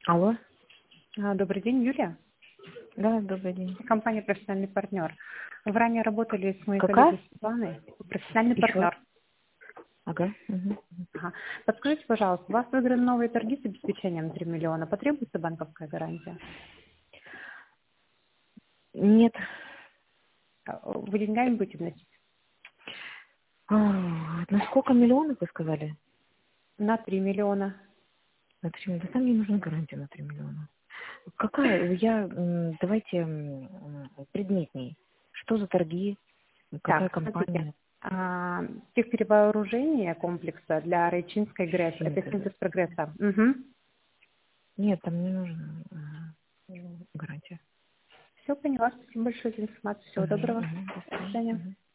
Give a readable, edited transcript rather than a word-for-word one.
Алло. Добрый день, Юлия. Да, добрый день. Компания «Профессиональный партнер». Вы ранее работали с моей Какая? коллегой Светланой. «Профессиональный Еще? партнер». Ага. Мгм. Ага. Подскажите, пожалуйста, у вас выиграны новые торги с обеспечением 3 миллиона. Потребуется банковская гарантия? Нет. Вы деньгами будете вносить? На сколько миллионов вы сказали? На 3 миллиона. На 3 миллиона. Да там мне нужна гарантия на 3 миллиона. Какая? Давайте предметней. Что за торги? Какая Так, смотрите. компания? Техперевооружение комплекса для Райчинской ГРЭС. Это Синтез. синтез прогресса. Угу. Нет, там не нужна гарантия. Все, поняла. Спасибо большое за информацию. Всего Угу, доброго. угу. До До свидания. свидания. Угу.